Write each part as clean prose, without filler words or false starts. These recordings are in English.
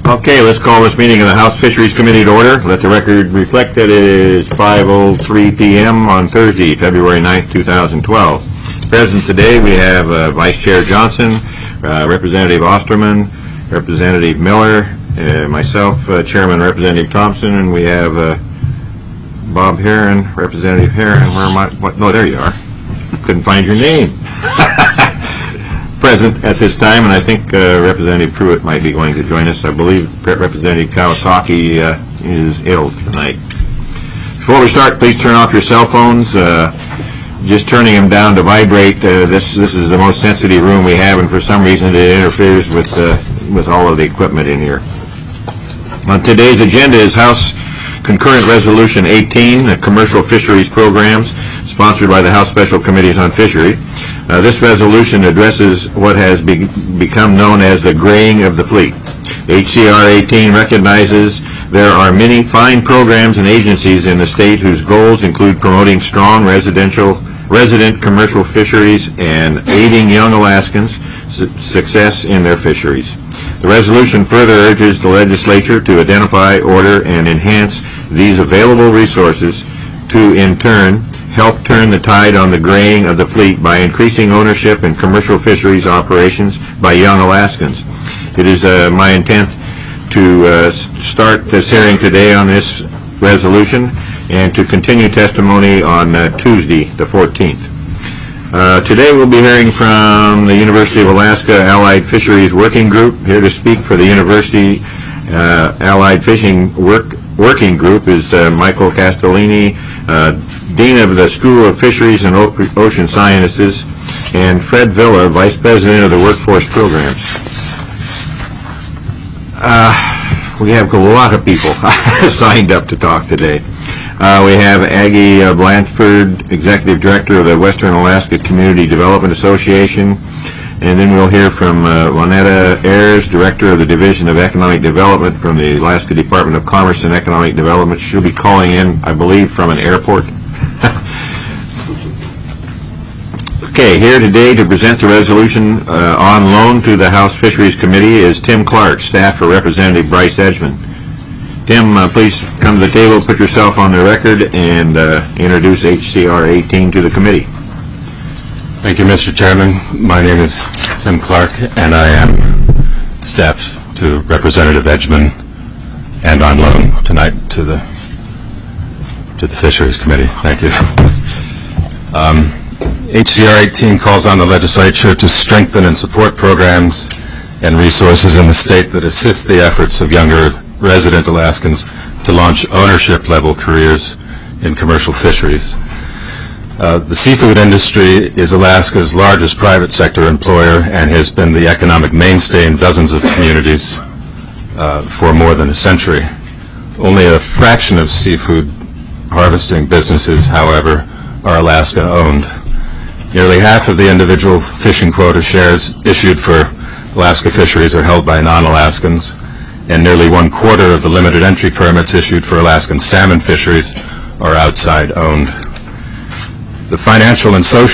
Okay, let's call this meeting of the House Fisheries Committee to order. Let the record reflect that it is 5:03 p.m. on Thursday, February 9th, 2012. Present today we have Vice Chair Johnson, Representative Osterman, Representative Miller, myself, Chairman Representative Thompson, and we have Bob Herron, Representative Herron. Where am I? What? No, there you are. Couldn't find your name. Present at this time, and I think Representative Pruitt might be going to join us. I believe Representative Kawasaki is ill tonight. Before we start, please turn off your cell phones. Just turning them down to vibrate. This is the most sensitive room we have, and for some reason it interferes with all of the equipment in here. On today's agenda is House Concurrent Resolution 18, the Commercial Fisheries Programs, sponsored by the House Special Committees on Fishery. This resolution addresses what has become known as the graying of the fleet. HCR 18 recognizes there are many fine programs and agencies in the state whose goals include promoting strong resident commercial fisheries and aiding young Alaskans' success in their fisheries. The resolution further urges the legislature to identify, order, and enhance these available resources to, in turn, help turn the tide on the graying of the fleet by increasing ownership in commercial fisheries operations by young Alaskans. It is my intent to start this hearing today on this resolution and to continue testimony on Tuesday, the 14th. Today we'll be hearing from the University of Alaska Allied Fisheries Working Group. Here to speak for the University Allied Fishing Working Group is Michael Castellini, Dean of the School of Fisheries and Ocean Sciences, and Fred Villa, Vice President of the Workforce Programs. We have a lot of people signed up to talk today. We have Aggie Blanchford, Executive Director of the Western Alaska Community Development Association, and then we'll hear from Juanetta Ayers, Director of the Division of Economic Development from the Alaska Department of Commerce and Economic Development. She'll be calling in, I believe, from an airport. Okay, here today to present the resolution on loan to the House Fisheries Committee is Tim Clark, staff for Representative Bryce Edgman. Tim, please come to the table, put yourself on the record, and introduce HCR 18 to the committee. Thank you, Mr. Chairman. My name is Tim Clark, and I am staff to Representative Edgman and on loan tonight to the Fisheries Committee. Thank you. HCR 18 calls on the legislature to strengthen and support programs and resources in the state that assist the efforts of younger resident Alaskans to launch ownership-level careers in commercial fisheries. The seafood industry is Alaska's largest private sector employer and has been the economic mainstay in dozens of communities for more than a century. Only a fraction of seafood harvesting businesses, however, are Alaska-owned. Nearly half of the individual fishing quota shares issued for Alaska fisheries are held by non-Alaskans, and nearly 1/4 of the limited entry permits issued for Alaskan salmon fisheries are outside-owned. The financial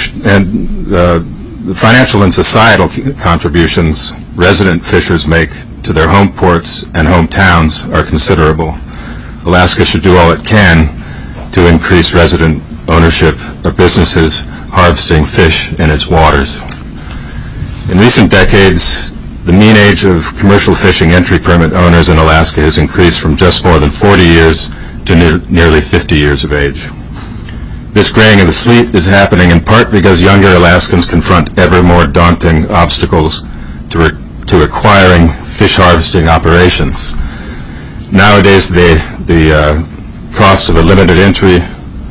and societal contributions resident fishers make to their home ports and hometowns are considerable. Alaska should do all it can to increase resident ownership of businesses harvesting fish in its waters. In recent decades, the mean age of commercial fishing entry permit owners in Alaska has increased from just more than 40 years to nearly 50 years of age. This graying of the fleet is happening in part because younger Alaskans confront ever more daunting obstacles to acquiring fish harvesting operations. Nowadays, the cost of a limited entry,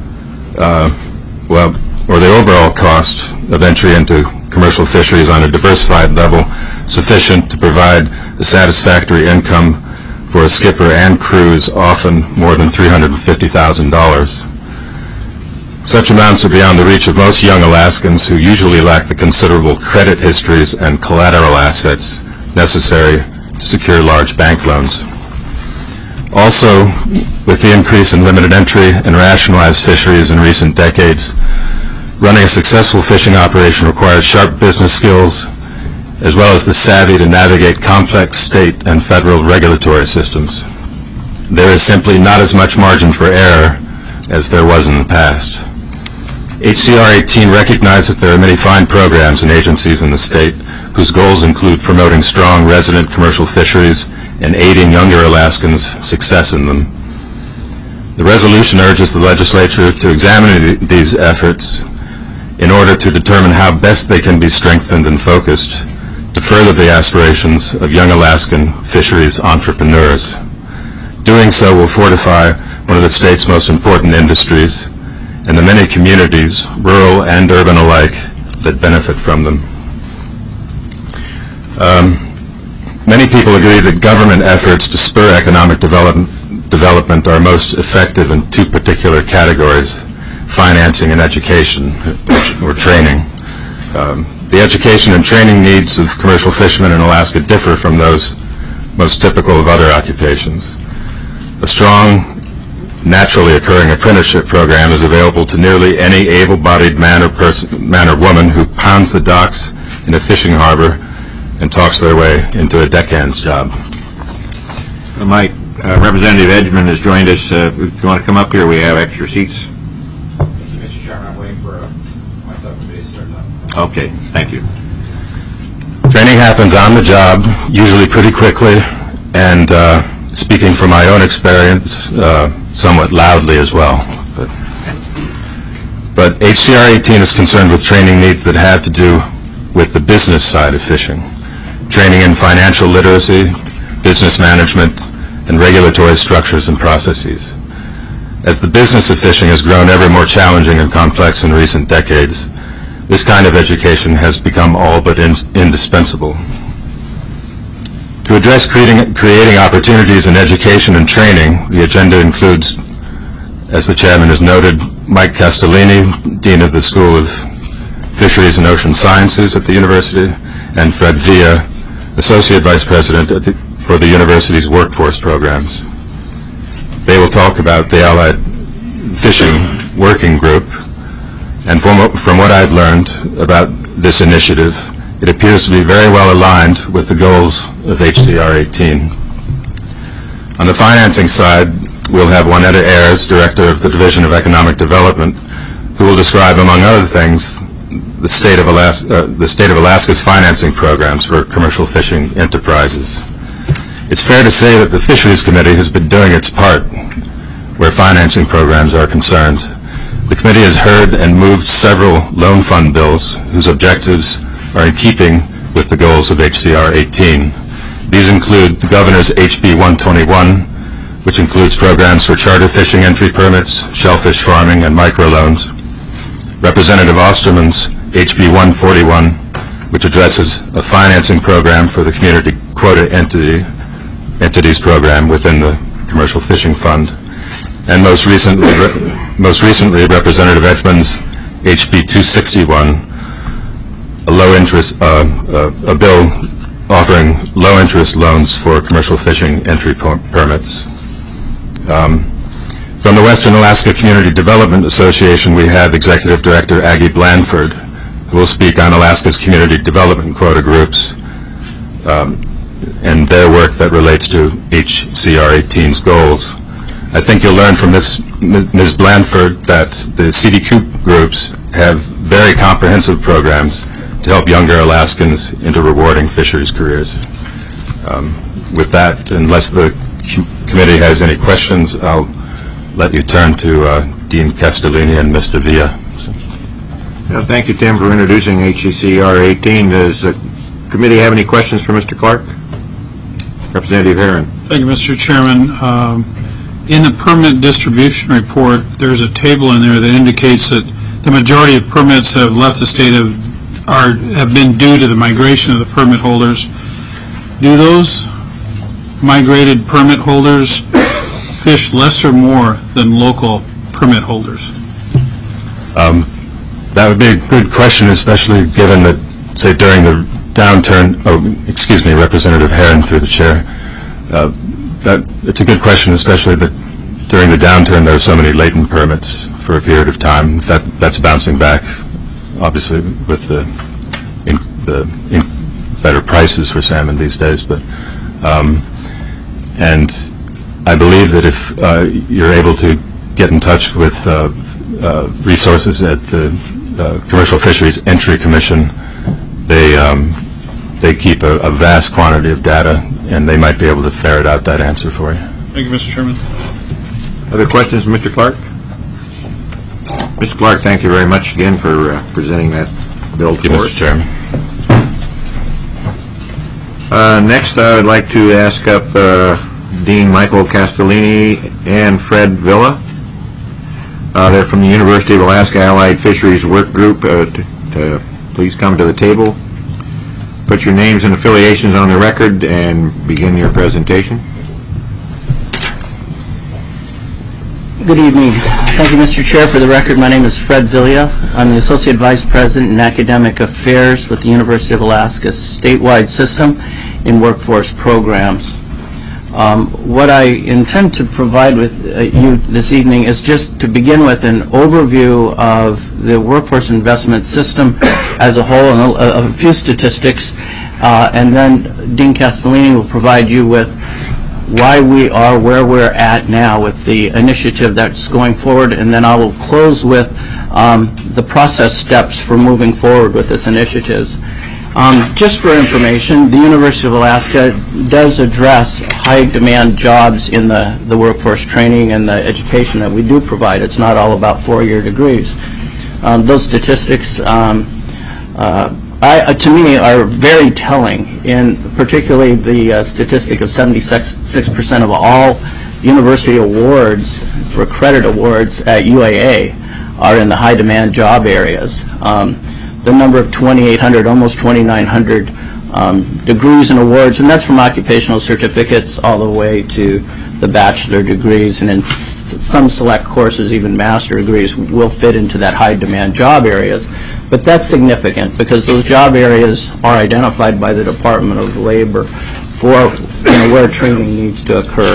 or the overall cost of entry into commercial fisheries on a diversified level sufficient to provide a satisfactory income for a skipper and crew is often more than $350,000. Such amounts are beyond the reach of most young Alaskans who usually lack the considerable credit histories and collateral assets necessary to secure large bank loans. Also, with the increase in limited entry and rationalized fisheries in recent decades, running a successful fishing operation requires sharp business skills as well as the savvy to navigate complex state and federal regulatory systems. There is simply not as much margin for error as there was in the past. HCR 18 recognizes there are many fine programs and agencies in the state whose goals include promoting strong resident commercial fisheries and aiding younger Alaskans' success in them. The resolution urges the legislature to examine these efforts in order to determine how best they can be strengthened and focused to further the aspirations of young Alaskan fisheries entrepreneurs. Doing so will fortify one of the state's most important industries and the many communities, rural and urban alike, that benefit from them. Many people agree that government efforts to spur economic development are most effective in two particular categories: financing and education, or training. The education and training needs of commercial fishermen in Alaska differ from those most typical of other occupations. A strong, naturally occurring apprenticeship program is available to nearly any able-bodied man or woman who pounds the docks in a fishing harbor and talks their way into a deckhand's job. Mike, Representative Edgman has joined us. If you want to come up here, we have extra seats. Thank you, Mr. Chairman. I'm waiting for my subcommittee to start up. Okay, thank you. Training happens on the job, usually pretty quickly, and speaking from my own experience, somewhat loudly as well. But HCR 18 is concerned with training needs that have to do with the business side of fishing. Training in financial literacy, business management, and regulatory structures and processes. As the business of fishing has grown ever more challenging and complex in recent decades, this kind of education has become all but indispensable. To address creating opportunities in education and training, the agenda includes, as the chairman has noted, Mike Castellini, Dean of the School of Fisheries and Ocean Sciences at the university, and Fred Villa, Associate Vice President for the university's workforce programs. They will talk about the Allied Fishing Working Group, and from what I've learned about this initiative, it appears to be very well aligned with the goals of HCR 18. On the financing side, we'll have Juanetta Ayers, Director of the Division of Economic Development, who will describe, among other things, the state of Alaska's financing programs for commercial fishing enterprises. It's fair to say that the Fisheries Committee has been doing its part where financing programs are concerned. The committee has heard and moved several loan fund bills whose objectives are in keeping with the goals of HCR 18. These include the Governor's HB 121, which includes programs for charter fishing entry permits, shellfish farming, and microloans. Representative Osterman's HB 141, which addresses a financing program for the community quota entities program within the Commercial Fishing Fund. And most recently Representative Edgman's HB 261, a bill offering low-interest loans for commercial fishing entry permits. From the Western Alaska Community Development Association, we have Executive Director Aggie Blandford, who will speak on Alaska's community development quota groups and their work that relates to HCR 18's goals. I think you'll learn from Ms. Blandford that the CDQ groups have very comprehensive programs to help younger Alaskans into rewarding fisheries careers. With that, unless the committee has any questions, I'll let you turn to Dean Castellini and Mr. Villa. Thank you, Tim, for introducing HCR 18. Does the committee have any questions for Mr. Clark? Representative Herron. Thank you, Mr. Chairman. In the permit distribution report, there's a table in there that indicates that the majority of permits that have left the state have been due to the migration of the permit holders. Do those migrated permit holders fish less or more than local permit holders? That would be a good question, especially given that, say, during the downturn, Representative Herron through the chair, it's a good question, especially that during the downturn there are so many latent permits for a period of time. That's bouncing back, obviously, with the better prices for salmon these days. But and I believe that if you're able to get in touch with resources at the Commercial Fisheries Entry Commission, they keep a vast quantity of data, and they might be able to ferret out that answer for you. Thank you, Mr. Chairman. Other questions, Mr. Clark? Mr. Clark, thank you very much again for presenting that bill Thank you, for us. Mr. Chairman. Next, I would like to ask up Dean Michael Castellini and Fred Villa. They're from the University of Alaska Allied Fisheries Work Group. To please come to the table. Put your names and affiliations on the record and begin your presentation. Good evening. Thank you, Mr. Chair. For the record, my name is Fred Villa. I'm the Associate Vice President in Academic Affairs with the University of Alaska's statewide system in workforce programs. What I intend to provide with you this evening is just to begin with an overview of the workforce investment system as a whole and a few statistics, and then Dean Castellini will provide you with why we are where we're at now with the initiative that's going forward, and then I will close with the process steps for moving forward with this initiative. Just for information, the University of Alaska does address high demand jobs in the workforce training and the education that we do provide. It's not all about four-year degrees. Those statistics to me are very telling, in particularly the statistic of 76% of all university awards for credit awards at UAA are in the high demand job areas. The number of 2,800, almost 2,900 degrees and awards, and that's from occupational certificates all the way to the bachelor degrees, and in some select courses even master degrees will fit into that high demand job areas. But that's significant because those job areas are identified by the Department of Labor for where training needs to occur.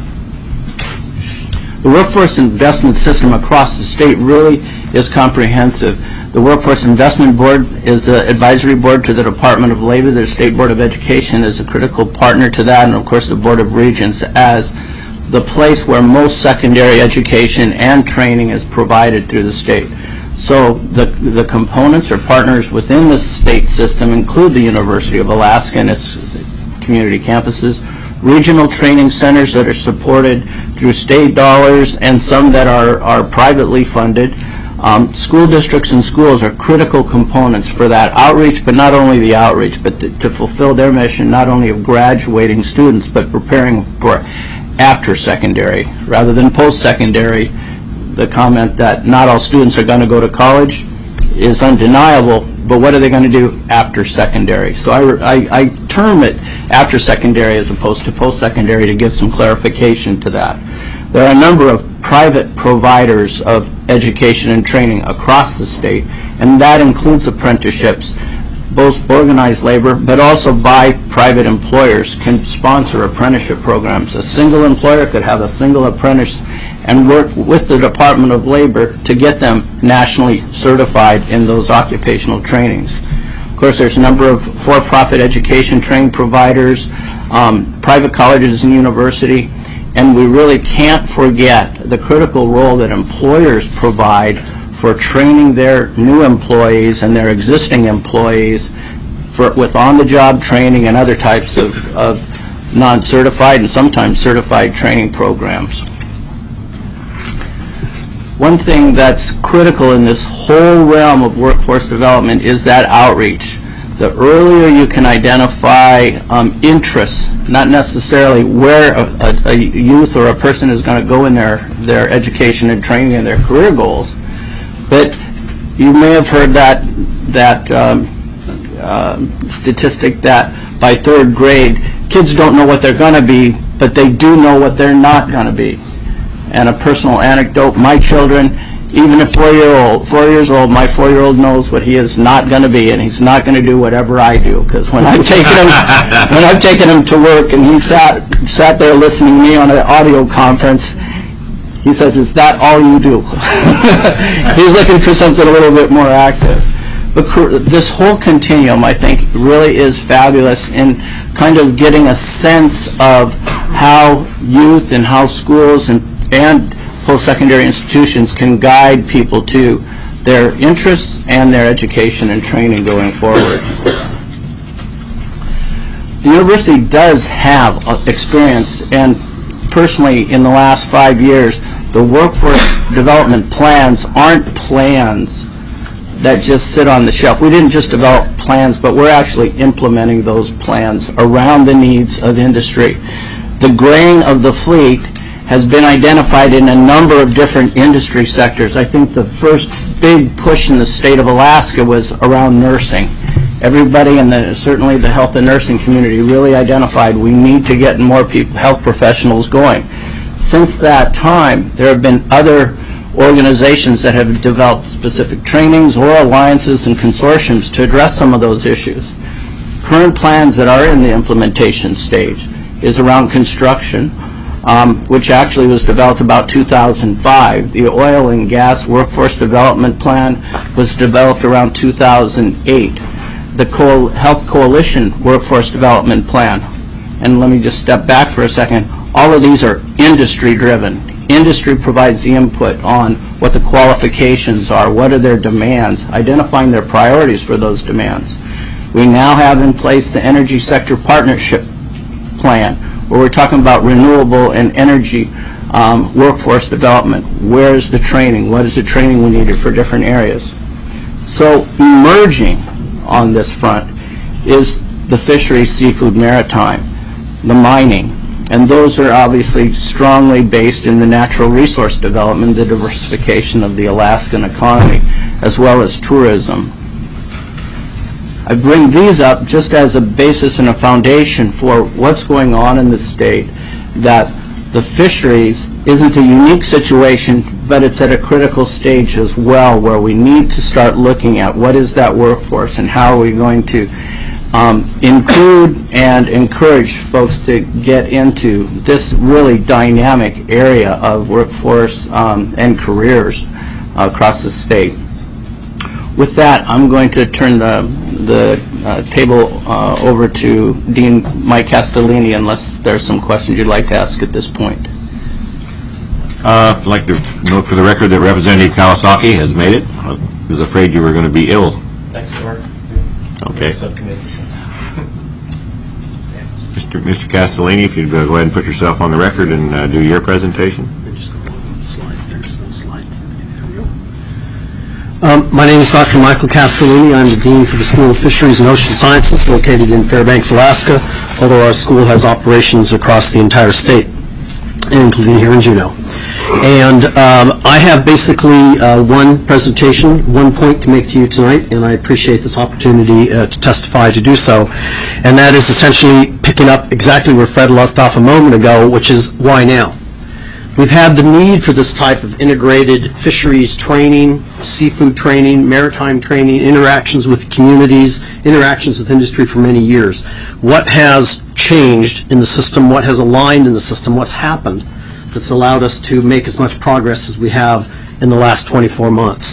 The workforce investment system across the state really is comprehensive. The Workforce Investment Board is the advisory board to the Department of Labor. The State Board of Education is a critical partner to that, and of course the Board of Regents as the place where most secondary education and training is provided through the state. So the components or partners within the state system include the University of Alaska and its community campuses, regional training centers that are supported through state dollars and some that are privately funded. School districts and schools are critical components for that outreach, but not only the outreach, but to fulfill their mission not only of graduating students, but preparing for after secondary rather than post-secondary. The comment that not all students are going to go to college is undeniable, but what are they going to do after secondary? So I term it after secondary as opposed to post-secondary to give some clarification to that. There are a number of private providers of education and training across the state, and that includes apprenticeships. Both organized labor, but also by private employers can sponsor apprenticeship programs. A single employer could have a single apprentice and work with the Department of Labor to get them nationally certified in those occupational trainings. Of course, there's a number of for-profit education training providers, private colleges and university, and we really can't forget the critical role that employers provide for training their new employees and their existing employees with on-the-job training and other types of non-certified and sometimes certified training programs. One thing that's critical in this whole realm of workforce development is that outreach. The earlier you can identify interests, not necessarily where a youth or a person is going to go in their education and training and their career goals, but you may have heard that statistic that by third grade, kids don't know what they're going to be, but they do know what they're not going to be. And a personal anecdote, my children, even at 4 years old, my 4-year-old knows what he is not going to be, and he's not going to do whatever I do. Because when I've taken him to work, and he sat there listening to me on an audio conference, he says, "Is that all you do?" He's looking for something a little bit more active. this whole continuum, I think, really is fabulous in kind of getting a sense of how youth and how schools and post-secondary institutions can guide people to their interests and their education and training going forward. The university does have experience, and personally in the last 5 years, the workforce development plans aren't plans that just sit on the shelf. We didn't just develop plans, but we're actually implementing those plans around the needs of industry. The graying of the fleet has been identified in a number of different industry sectors. I think the first big push in the state of Alaska was around nursing. Everybody, and certainly the health and nursing community, really identified we need to get more people, health professionals going. Since that time, there have been other organizations that have developed specific trainings or alliances and consortiums to address some of those issues. Current plans that are in the implementation stage is around construction, which actually was developed about 2005. The oil and gas workforce development plan was developed around 2008. The Health Coalition workforce development plan, and let me just step back for a second, all of these are industry driven. Industry provides the input on what the qualifications are, what are their demands, identifying their priorities for those demands. We now have in place the Energy Sector Partnership Plan, where we're talking about renewable and energy workforce development. Where's the training? What is the training we needed for different areas? So emerging on this front is the fisheries, seafood, maritime, the mining. And those are obviously strongly based in the natural resource development, the diversification of the Alaskan economy, as well as tourism. I bring these up just as a basis and a foundation for what's going on in the state, that the fisheries isn't a unique situation, but it's at a critical stage as well, where we need to start looking at what is that workforce and how are we going to include and encourage folks to get into this really dynamic area of workforce and careers across the state. With that, I'm going to turn the table over to Dean Mike Castellini, unless there's some questions you'd like to ask at this point. I'd like to note for the record that Representative Kawasaki has made it. I was afraid you were going to be ill. Thanks, George. Okay. Subcommittees. Mr. Castellini, if you'd go ahead and put yourself on the record and do your presentation. My name is Dr. Michael Castellini. I'm the Dean for the School of Fisheries and Ocean Sciences, located in Fairbanks, Alaska, although our school has operations across the entire state, including here in Juneau. And I have basically one presentation, one point to make to you tonight, and I appreciate this opportunity to testify to do so. And that is essentially picking up exactly where Fred left off a moment ago, which is why now? We've had the need for this type of integrated fisheries training, seafood training, maritime training, interactions with communities, interactions with industry for many years. What has changed in the system? What has aligned in the system? What's happened that's allowed us to make as much progress as we have in the last 24 months?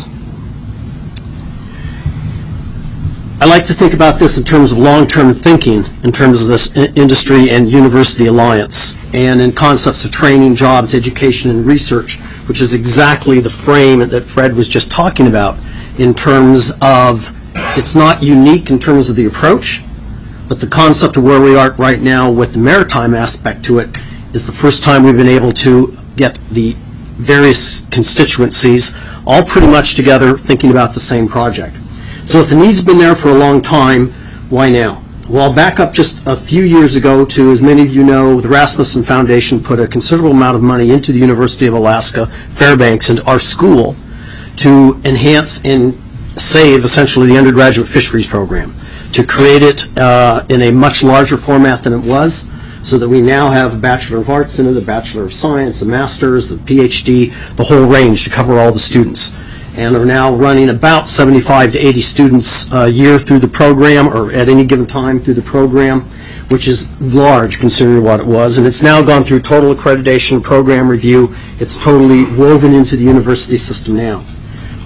I like to think about this in terms of long-term thinking, in terms of this industry and university alliance, and in concepts of training, jobs, education, and research, which is exactly the frame that Fred was just talking about, in terms of it's not unique in terms of the approach, but the concept of where we are right now with the maritime aspect to it is the first time we've been able to get the various constituencies all pretty much together thinking about the same project. So if the need's been there for a long time, why now? Well, I'll back up just a few years ago to, as many of you know, the Rasmussen Foundation put a considerable amount of money into the University of Alaska, Fairbanks, and our school to enhance and save essentially the undergraduate fisheries program, to create it in a much larger format than it was, so that we now have a Bachelor of Arts in it, a Bachelor of Science, a Master's, the PhD, the whole range to cover all the students. And are now running about 75 to 80 students a year through the program, or at any given time through the program, which is large considering what it was. And it's now gone through total accreditation, program review. It's totally woven into the university system now.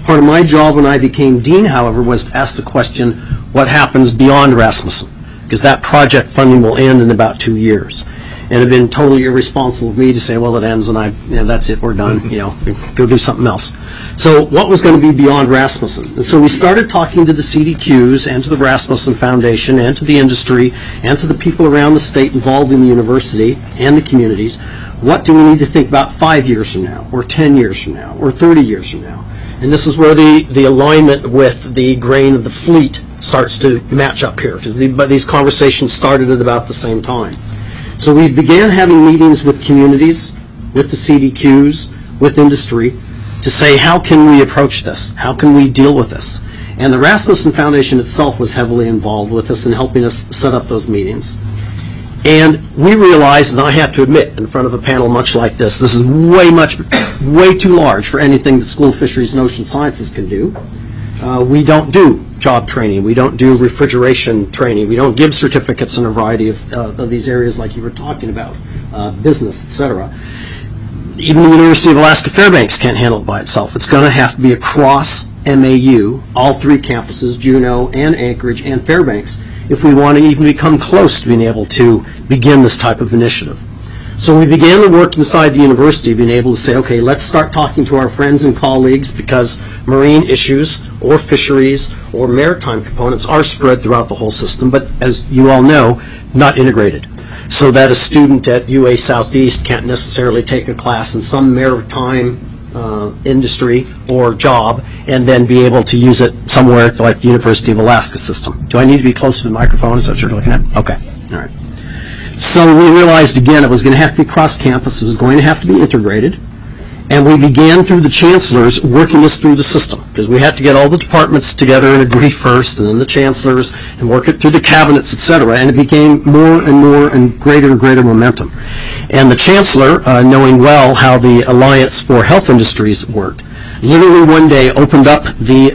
Part of my job when I became dean, however, was to ask the question, what happens beyond Rasmussen? Because that project funding will end in about 2 years. And it had been totally irresponsible of me to say, well, it ends and that's it, we're done, go do something else. So what was going to be beyond Rasmussen? And so we started talking to the CDQs and to the Rasmussen Foundation and to the industry and to the people around the state involved in the university and the communities. What do we need to think about 5 years from now, or 10 years from now, or 30 years from now? And this is where the alignment with the grain of the fleet starts to match up here, because these conversations started at about the same time. So we began having meetings with communities, with the CDQs, with industry, to say, how can we approach this? How can we deal with this? And the Rasmussen Foundation itself was heavily involved with us in helping us set up those meetings. And we realized, and I have to admit, in front of a panel much like this is way too large for anything the School of Fisheries and Ocean Sciences can do. We don't do job training. We don't do refrigeration training. We don't give certificates in a variety of these areas like you were talking about, business, etc. Even the University of Alaska Fairbanks can't handle it by itself. It's going to have to be across MAU, all 3 campuses, Juneau and Anchorage and Fairbanks, if we want to even become close to being able to begin this type of initiative. So we began the work inside the university, being able to say, okay, let's start talking to our friends and colleagues, because marine issues or fisheries or maritime components are spread throughout the whole system, but as you all know, not integrated. So that a student at UA Southeast can't necessarily take a class in some maritime industry or job and then be able to use it somewhere like the University of Alaska system. Do I need to be close to the microphone? Is that what you're looking at? Okay. All right. So we realized, again, it was going to have to be cross-campus. It was going to have to be integrated. And we began through the chancellors working this through the system, because we had to get all the departments together and agree first, and then the chancellors, and work it through the cabinets, etc. And it became more and more and greater momentum. And the chancellor, knowing well how the Alliance for Health Industries worked, literally one day opened up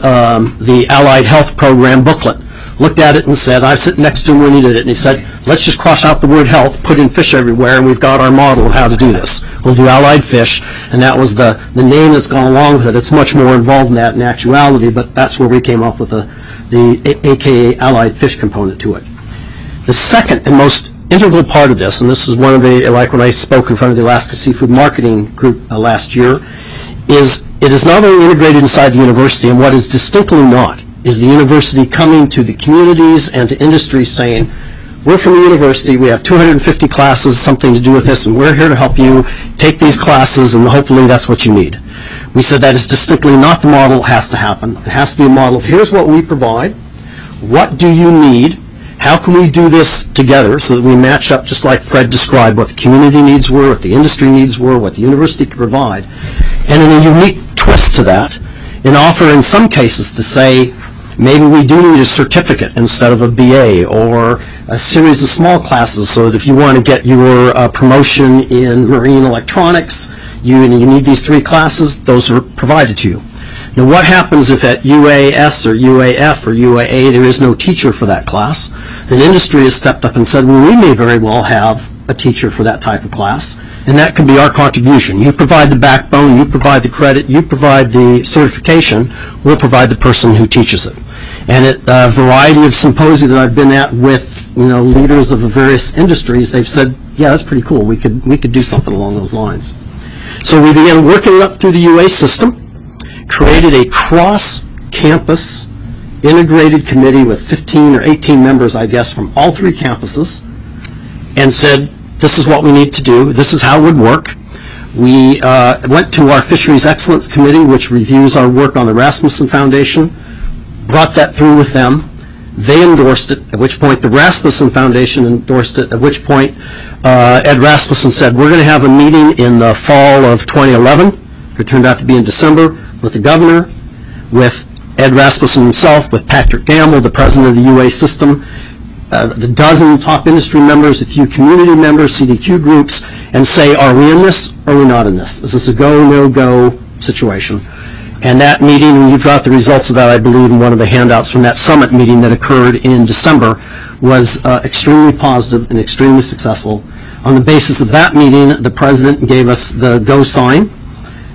the Allied Health Program booklet, looked at it and said, I was sitting next to him when he did it, and he said, let's just cross out the word health, put in fish everywhere, and we've got our model of how to do this. We'll do allied fish, and that was the name that's gone along with it. It's much more involved in that in actuality, but that's where we came up with the AKA allied fish component to it. The second and most integral part of this, and this is one of the, like when I spoke in front of the Alaska Seafood Marketing Group last year, is it is not only integrated inside the university, and what is distinctly not is the university coming to the communities and to industry saying, we're from the university, we have 250 classes, something to do with this, and we're here to help you take these classes, and hopefully that's what you need. We said that is distinctly not the model that has to happen. It has to be a model of, here's what we provide, what do you need, how can we do this together so that we match up, just like Fred described, what the community needs were, what the industry needs were, what the university could provide, and in a unique twist to that, and offer in some cases to say, maybe we do need a certificate instead of a BA, or a series of small classes, so that if you want to get your promotion in marine electronics, you need these 3 classes, those are provided to you. Now what happens if at UAS or UAF or UAA there is no teacher for that class? Then industry has stepped up and said, well, we may very well have a teacher for that type of class, and that can be our contribution. You provide the backbone, you provide the credit, you provide the certification, we'll provide the person who teaches it. And at a variety of symposia that I've been at with leaders of the various industries, they've said, yeah, that's pretty cool. We could do something along those lines. So we began working up through the UA system, created a cross-campus integrated committee with 15 or 18 members, I guess, from all 3 campuses, and said, this is what we need to do. This is how it would work. We went to our Fisheries Excellence Committee, which reviews our work on the Rasmussen Foundation, brought that through with them. They endorsed it, at which point the Rasmussen Foundation endorsed it, at which point Ed Rasmussen said, we're going to have a meeting in the fall of 2011. It turned out to be in December, with the governor, with Ed Rasmussen himself, with Patrick Gamble, the president of the UA system, the dozen top industry members, a few community members, CDQ groups, and say, are we in this or are we not in this? Is this a go, no-go situation? And that meeting, and you've got the results of that, I believe, in one of the handouts from that summit meeting that occurred in December, was extremely positive and extremely successful. On the basis of that meeting, the president gave us the go sign,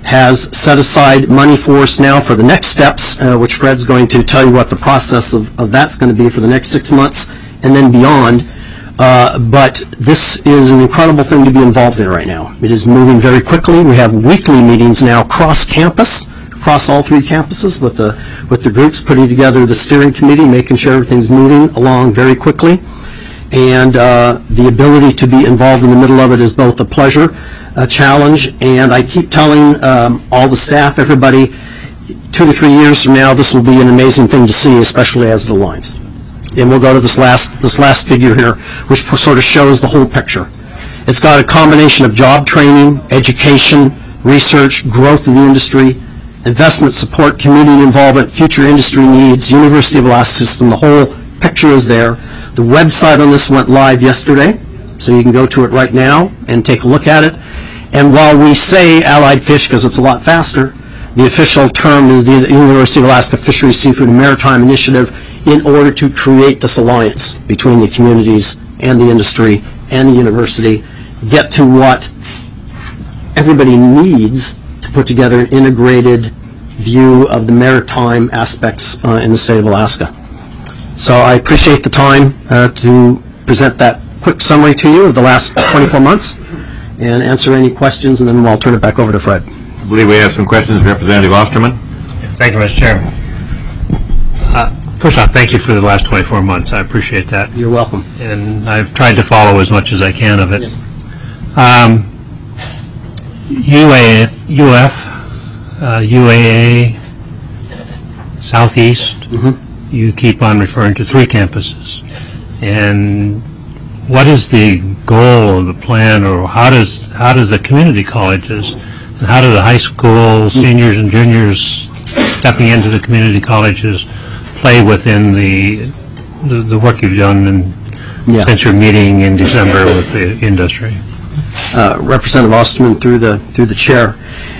has set aside money for us now for the next steps, which Fred's going to tell you what the process of that's going to be for the next 6 months and then beyond. But this is an incredible thing to be involved in right now. It is moving very quickly. We have weekly meetings now cross-campus, across all 3 campuses, with the groups putting together the steering committee, making sure everything's moving along very quickly. And the ability to be involved in the middle of it is both a pleasure, a challenge, and I keep telling all the staff, everybody, 2 to 3 years from now, this will be an amazing thing to see, especially as it aligns. And we'll go to this last figure here, which sort of shows the whole picture. It's got a combination of job training, education, research, growth of the industry, investment support, community involvement, future industry needs, University of Alaska system. The whole picture is there. The website on this went live yesterday, so you can go to it right now and take a look at it. And while we say Allied Fish because it's a lot faster, the official term is the University of Alaska Fisheries, Seafood, and Maritime Initiative, in order to create this alliance between the communities and the industry and the university, get to what everybody needs to put together an integrated view of the maritime aspects in the state of Alaska. So I appreciate the time to present that quick summary to you of the last 24 months and answer any questions, and then I'll turn it back over to Fred. I believe we have some questions. Representative Osterman. Thank you, Mr. Chairman. First off, thank you for the last 24 months. I appreciate that. You're welcome. And I've tried to follow as much as I can of it. Yes. UAA, Southeast, you keep on referring to 3 campuses. And what is the goal of the plan, or how does the community colleges, and how do the high school seniors and juniors stepping into the community colleges play within the work you've done since your meeting in December with the industry? Representative Osterman, through the chair,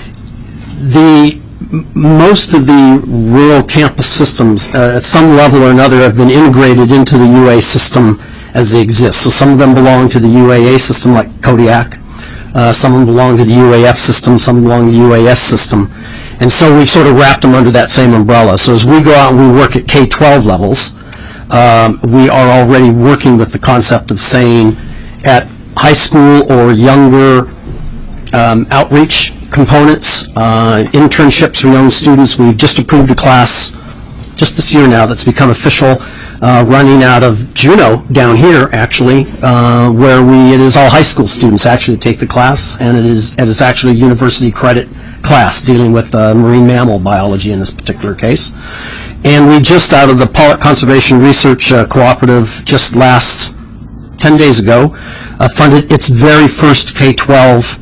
most of the rural campus systems at some level or another have been integrated into the UA system as they exist. So some of them belong to the UAA system, like Kodiak. Some of them belong to the UAF system, some belong to the UAS system. And so we've sort of wrapped them under that same umbrella. So as we go out and we work at K-12 levels, we are already working with the concept of saying at high school or younger outreach components, internships for young students. We've just approved a class just this year now that's become official, running out of Juneau down here, actually, where it is all high school students actually take the class, and it's actually a university credit class dealing with marine mammal biology in this particular case. And we just, out of the Pollock Conservation Research Cooperative, just last 10 days ago, funded its very first K-12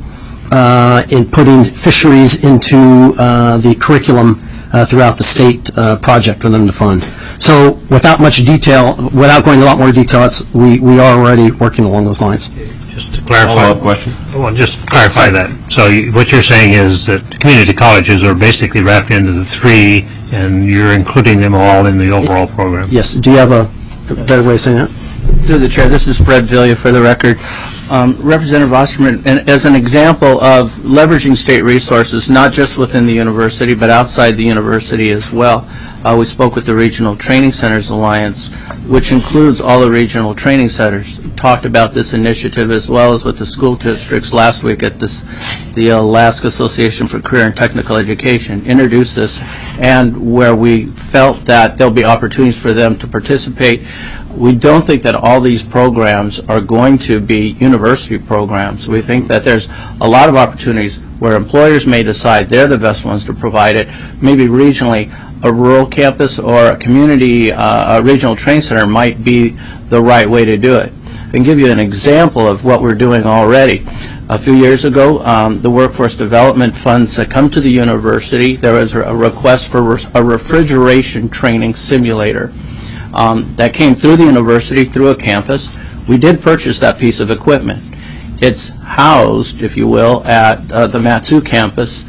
in putting fisheries into the curriculum throughout the state project for them to fund. So without much detail, without going into a lot more detail, we are already working along those lines. Just to clarify. Follow-up question. Well, just clarify that. So what you're saying is that community colleges are basically wrapped into the 3, and you're including them all in the overall program. Yes. Do you have a better way of saying that? Through the chair, this is Fred Villia for the record. Representative Osterman, and as an example of leveraging state resources, not just within the university, but outside the university as well, we spoke with the Regional Training Centers Alliance, which includes all the regional training centers, talked about this initiative as well as with the school districts last week at the Alaska Association for Career and Technical Education, introduced this, and where we felt that there'll be opportunities for them to participate. We don't think that all these programs are going to be university programs. We think that there's a lot of opportunities where employers may decide they're the best ones to provide it. Maybe regionally, a rural campus or a community, a regional training center might be the right way to do it. I can give you an example of what we're doing already. A few years ago, the workforce development funds that come to the university, there was a request for a refrigeration training simulator. That came through the university, through a campus. We did purchase that piece of equipment. It's housed, if you will, at the Matsu campus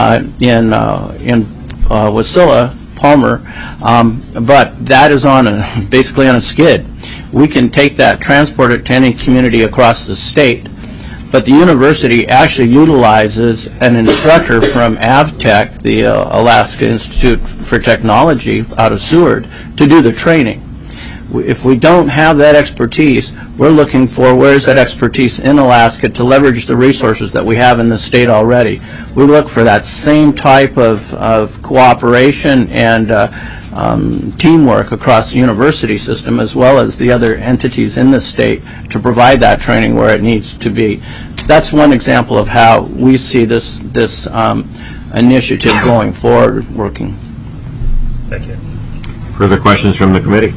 in Wasilla, Palmer, but that is basically on a skid. We can take that, transport it to any community across the state. but the university actually utilizes an instructor from AvTech, the Alaska Institute for Technology out of Seward, to do the training. If we don't have that expertise, we're looking for where's that expertise in Alaska to leverage the resources that we have in the state already. We look for that same type of cooperation and teamwork across the university system as well as the other entities in the state to provide that training where it needs to be. That's one example of how we see this initiative going forward working. Thank you. Further questions from the committee?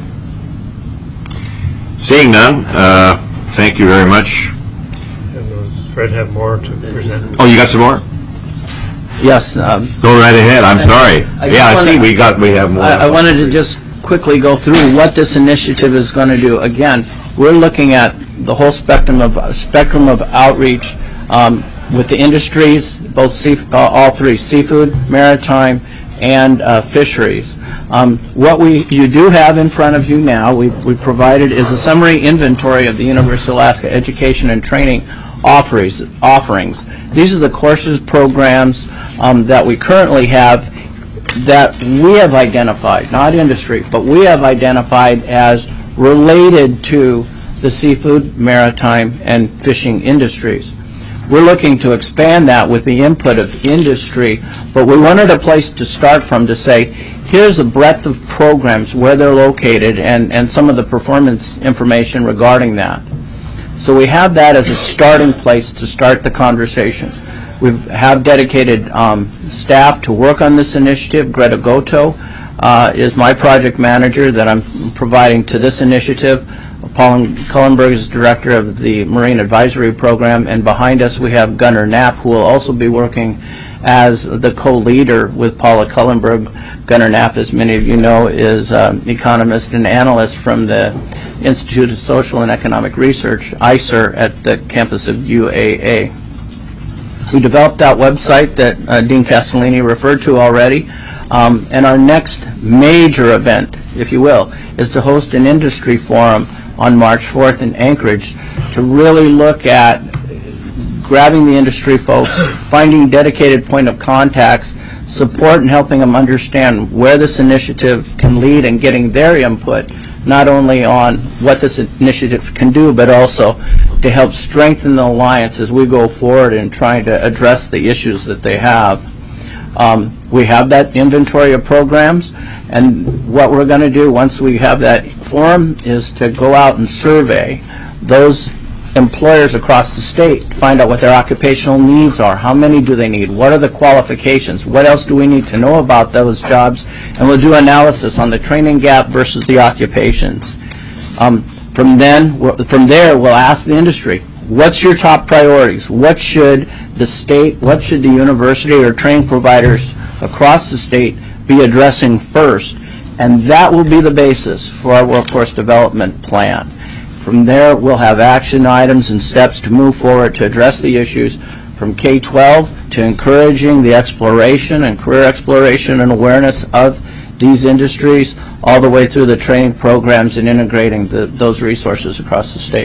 Seeing none, thank you very much. And does Fred have more to present? Oh, you got some more? Yes. Go right ahead. I'm sorry. I see we have more. I wanted to just quickly go through what this initiative is going to do. Again, we're looking at the whole spectrum of outreach with the industries, all three: seafood, maritime, and fisheries. What you do have in front of you now, we provided, is a summary inventory of the University of Alaska education and training offerings. These are the courses, programs that we currently have that we have identified, not industry, but we have identified as related to the seafood, maritime, and fishing industries. We're looking to expand that with the input of industry, but we wanted a place to start from to say, here's a breadth of programs, where they're located, and some of the performance information regarding that. So we have that as a starting place to start the conversation. We have dedicated staff to work on this initiative. Greta Goto is my project manager that I'm providing to this initiative. Paul Cullenberg is director of the Marine Advisory Program, and behind us we have Gunnar Knapp, who will also be working as the co-leader with Paula Cullenberg. Gunnar Knapp, as many of you know, is an economist and analyst from the Institute of Social and Economic Research, ICER, at the campus of UAA. We developed that website that Dean Castellini referred to already, and our next major event, if you will, is to host an industry forum on March 4th in Anchorage to really look at grabbing the industry folks, finding dedicated point of contacts, support and helping them understand where this initiative can lead and getting their input, not only on what this initiative can do, but also to help strengthen the alliance as we go forward in trying to address the issues that they have. We have that inventory of programs, and what we're going to do once we have that forum is to go out and survey those employers across the state, find out what their occupational needs are, how many do they need, what are the qualifications, what else do we need to know about those jobs, and we'll do analysis on the training gap versus the occupations. From there, we'll ask the industry, what's your top priorities? What should the state, what should the university or training providers across the state be addressing first? And that will be the basis for our workforce development plan. From there, we'll have action items and steps to move forward to address the issues from K-12 to encouraging the exploration and career exploration and awareness of these industries, all the way through the training programs and integrating those resources across the state.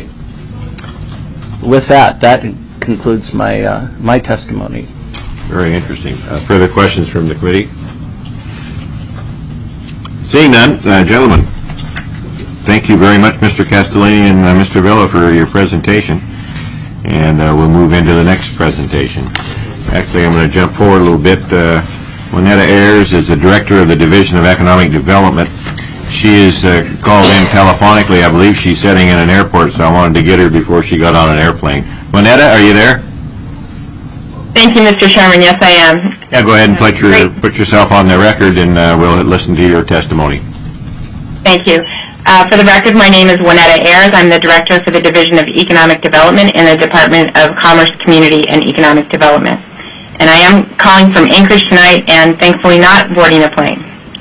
With that concludes my testimony. Very interesting. Further questions from the committee? Seeing none, gentlemen, thank you very much, Mr. Castellini and Mr. Villa, for your presentation. And we'll move into the next presentation. Actually, I'm going to jump forward a little bit. Juanetta Ayers is the Director of the Division of Economic Development. She is called in telephonically. I believe she's sitting in an airport, so I wanted to get her before she got on an airplane. Juanetta, are you there? Thank you, Mr. Chairman. Yes, I am. Yeah, go ahead and put yourself on the record, and we'll listen to your testimony. Thank you. For the record, my name is Juanetta Ayers. I'm the Director for the Division of Economic Development in the Department of Commerce, Community, and Economic Development. And I am calling from Anchorage tonight, and thankfully not boarding a plane.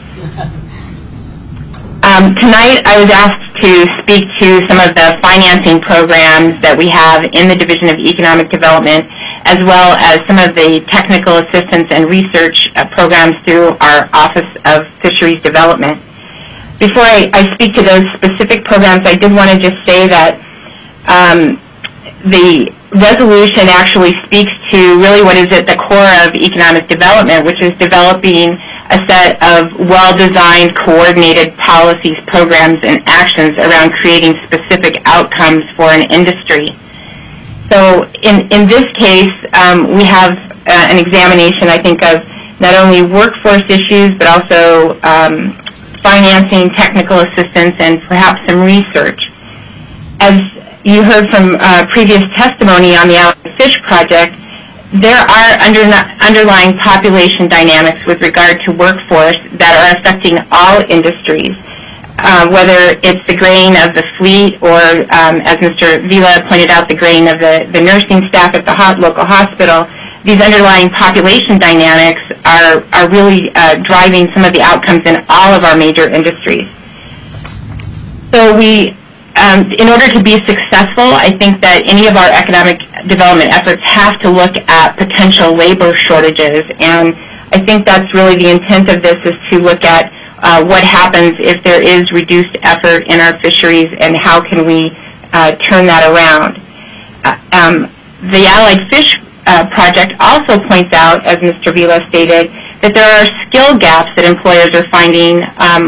Tonight, I was asked to speak to some of the financing programs that we have in the Division of Economic Development, as well as some of the technical assistance and research programs through our Office of Fisheries Development. Before I speak to those specific programs, I did want to just say that the resolution actually speaks to really what is at the core of economic development, which is developing a set of well-designed, coordinated policies, programs, and actions around creating specific outcomes for an industry. So in this case, we have an examination, I think, of not only workforce issues, but also financing, technical assistance, and perhaps some research. As you heard from previous testimony on the Allied Fish Project, there are underlying population dynamics with regard to workforce that are affecting all industries, whether it's the graying of the fleet or, as Mr. Vila pointed out, the graying of the nursing staff at the local hospital. These underlying population dynamics are really driving some of the outcomes in all of our major industries. So in order to be successful, I think that any of our economic development efforts have to look at potential labor shortages, and I think that's really the intent of this, is to look at what happens if there is reduced effort in our fisheries and how can we turn that around. The Allied Fish Project also points out, as Mr. Vila stated, that there are skill gaps that employers are finding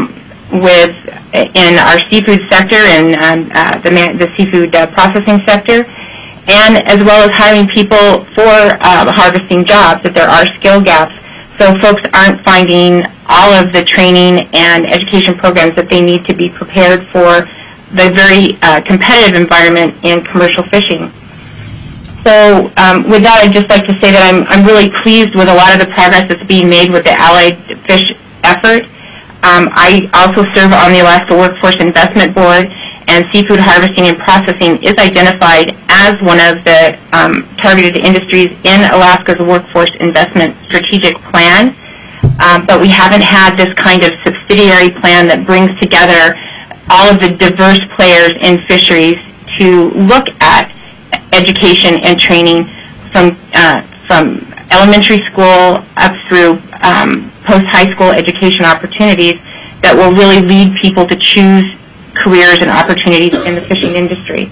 in our seafood sector and the seafood processing sector, and as well as hiring people for harvesting jobs, that there are skill gaps. So folks aren't finding all of the training and education programs that they need to be prepared for the very competitive environment in commercial fishing. So with that, I'd just like to say that I'm really pleased with a lot of the progress that's being made with the Allied Fish effort. I also serve on the Alaska Workforce Investment Board, and seafood harvesting and processing is identified as one of the targeted industries in Alaska's Workforce Investment Strategic Plan. But we haven't had this kind of subsidiary plan that brings together all of the diverse players in fisheries to look at education and training from elementary school up through post-high school education opportunities that will really lead people to choose careers and opportunities in the fishing industry.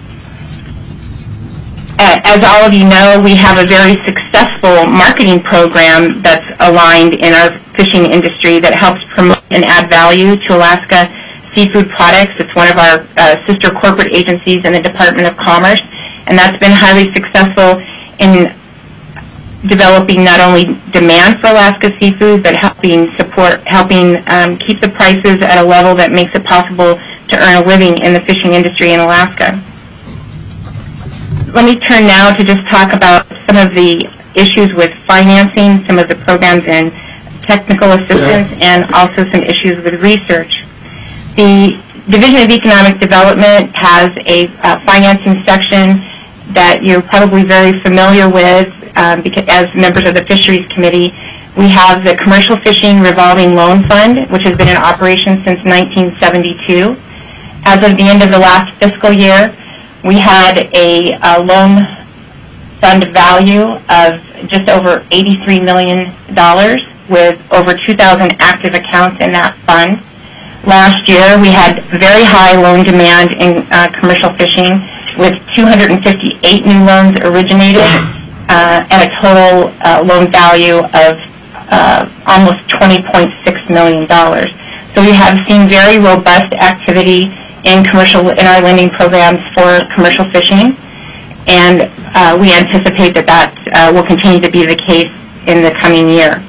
As all of you know, we have a very successful marketing program that's aligned in our fishing industry that helps promote and add value to Alaska seafood products. It's one of our sister corporate agencies in the Department of Commerce, and that's been highly successful in developing not only demand for Alaska seafood, but helping keep the prices at a level that makes it possible to earn a living in the fishing industry in Alaska. Let me turn now to just talk about some of the issues with financing, some of the programs and technical assistance, and also some issues with research. The Division of Economic Development has a financing section that you're probably very familiar with because as members of the Fisheries Committee. We have the Commercial Fishing Revolving Loan Fund, which has been in operation since 1972. As of the end of the last fiscal year, we had a loan fund value of just over $83 million with over 2,000 active accounts in that fund. Last year, we had very high loan demand in commercial fishing with 258 new loans originated and a total loan value of almost $20.6 million. So we have seen very robust activity in our lending programs for commercial fishing, and we anticipate that will continue to be the case in the coming year.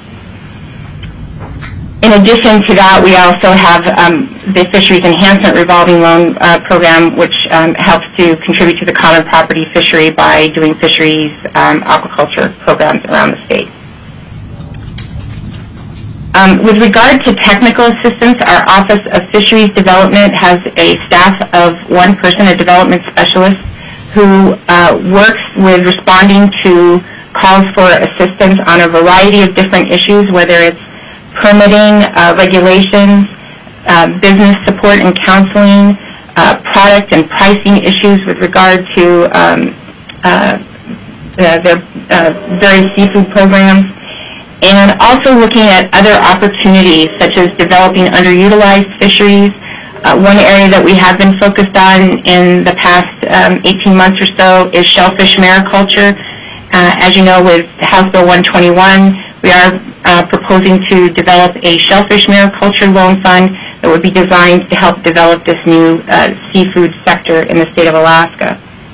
In addition to that, we also have the Fisheries Enhancement Revolving Loan Program, which helps to contribute to the common property fishery by doing fisheries aquaculture programs around the state. With regard to technical assistance, our Office of Fisheries Development has a staff of one person, a development specialist, who works with responding to calls for assistance on a variety of different issues, whether it's permitting, regulations, business support and counseling, product and pricing issues with regard to their various seafood programs, and also looking at other opportunities such as developing underutilized fisheries, One area that we have been focused on in the past 18 months or so is shellfish mariculture. As you know, with House Bill 121, we are proposing to develop a shellfish mariculture loan fund that would be designed to help develop this new seafood sector in the state of Alaska.